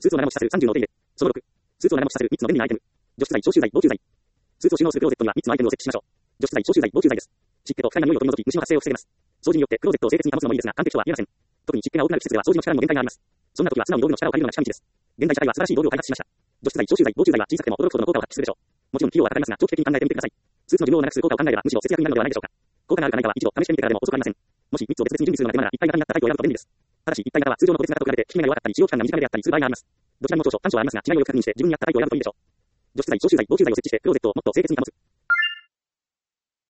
スーツを長持ちさせる30のお手入れ。その6、スーツを長持ちさせる3つの便利なアイテム。除湿剤、消臭剤、防虫剤。スーツを収納するクローゼットには3つのアイテムを設置しましょう。除湿剤、消臭剤、防虫剤です。湿気と不快な匂いを取り除き、虫の発生を防げます。掃除によってクローゼットを清潔に保つのもいいですが、完璧とは言えません。特に湿気が多くなる季節では掃除の力にも限界があります。そんな時は素直に道具の力を借りるのが近道です。現代社会は素晴らしい道具を開発しました。除湿剤、消臭剤、防虫剤は小さくても驚くほどの効果を発揮するでしょう。もちろん費用はかかりますが、長期的に考えてみてください。スーツの寿命を長くする効果を考えれば、むしろ節約になるのではないでしょうか。効果があるかないかは一度試してみてからでも遅くありません。もし3つを別々に準備するのが手間なら、一体型になったタイプを選ぶと便利です。ただし、一体型は通常の個別型と比べて効き目が弱かったり、使用期間が短めであったりする場合があります。どちらにも長所、短所はありますが、違いをよく確認して自分に合ったタイプを選ぶといいでしょう。除湿剤、消臭剤、防虫剤を設置して、クローゼットをもっと清潔に保つ。